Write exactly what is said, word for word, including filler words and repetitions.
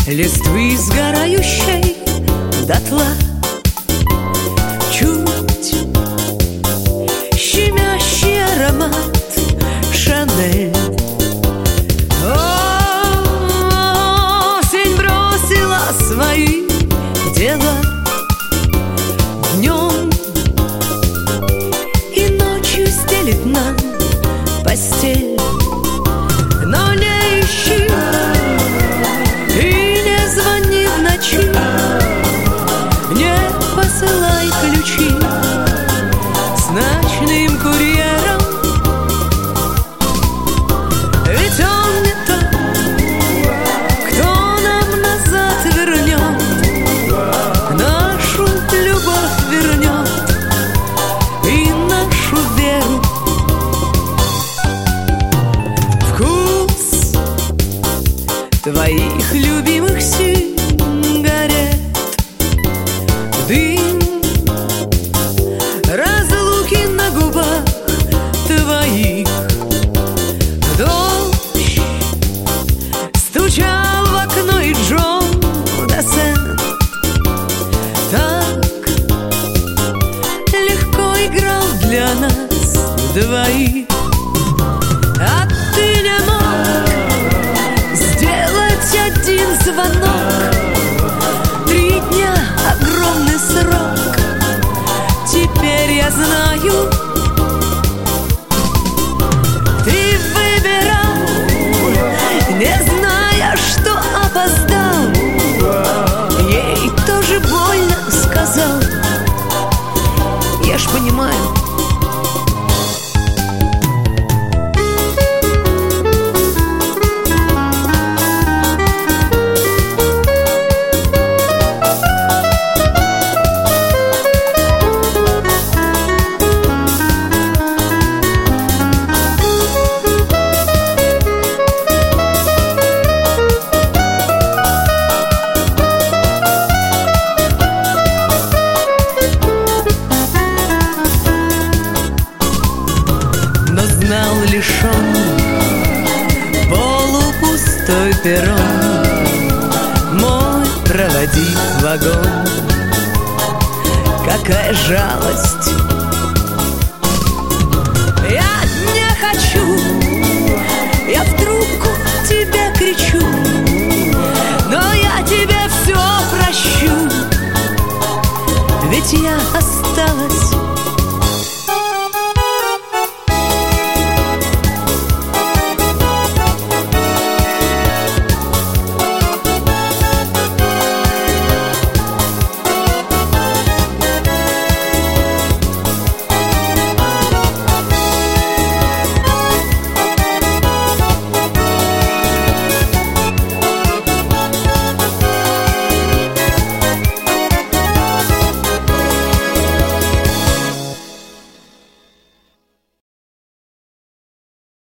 листвы сгорающей дотла, чуть щемящий аромат Шанель. Осень бросила свои дела, днем и ночью стелит нам постель. Но не ищи и не звони в ночи, не посылай ключи с ночным курьером. Ведь он не тот, кто нам назад вернет, нашу любовь вернет и нашу веру. Вкус твоих любимых сигарет, дым разлуки на губах твоих. Дождь стучал в окно, и Джон Дассен так легко играл для нас двоих. А ты не мог сделать один звонок. Три дня — огромный срок. Теперь я знаю, ты выбирал, не зная, что опоздал. Ей тоже больно сказал. Я ж понимаю. Знал лишь он полупустой перрон, мой проводив вагон. Какая жалость